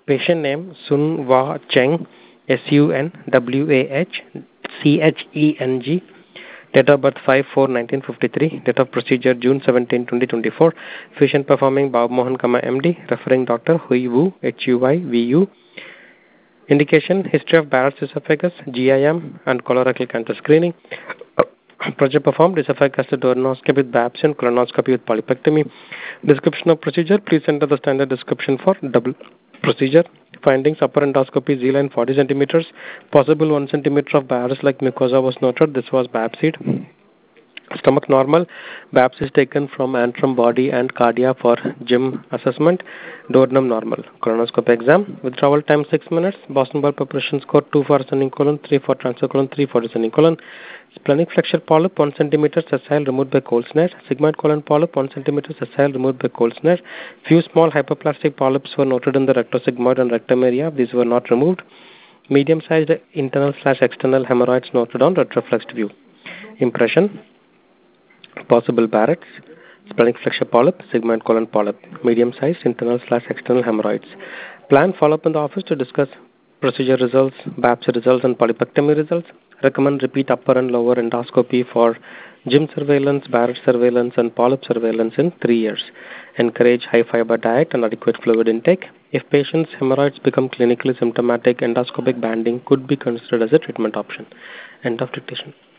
Patient name Sun Wah Cheng, Sunwacheng. Date of birth 5/4/1953. Date of procedure June 17, 2024. Patient performing Bob Mohan, MD. Referring doctor Hui Wu, HUIVU. Indication history of Barrett's esophagus, GIM, and colorectal cancer screening. Procedure performed esophagus duodenoscopy with biopsy and colonoscopy with polypectomy. Description of procedure. Please enter the standard description for double procedure. Findings: upper endoscopy Z-line 40 centimeters. Possible 1 centimeter of Barrett's-like mucosa was noted. This was biopsied. Stomach normal. Biopsy is taken from antrum, body, and cardia for GIM assessment. Duodenum normal. Colonoscopy exam. Withdrawal time 6 minutes. Boston Wall preparation score 2 for ascending colon, 3 for transfer colon, 3 for descending colon. Splenic flexure polyp 1 centimeter, sessile, removed by cold snare. Sigmoid colon polyp 1 centimeter, sessile, removed by cold snare. Few small hyperplastic polyps were noted in the rectosigmoid and rectum area. These were not removed. Medium-sized internal/external hemorrhoids noted on retroflexed view. Impression: possible Barrett's, splenic flexure polyp, sigmoid colon polyp, medium-sized internal/external hemorrhoids. Plan follow-up in the office to discuss procedure results, biopsy results, and polypectomy results. Recommend repeat upper and lower endoscopy for GIM surveillance, Barrett surveillance, and polyp surveillance in 3 years. Encourage high-fiber diet and adequate fluid intake. If patients' hemorrhoids become clinically symptomatic, endoscopic banding could be considered as a treatment option. End of dictation.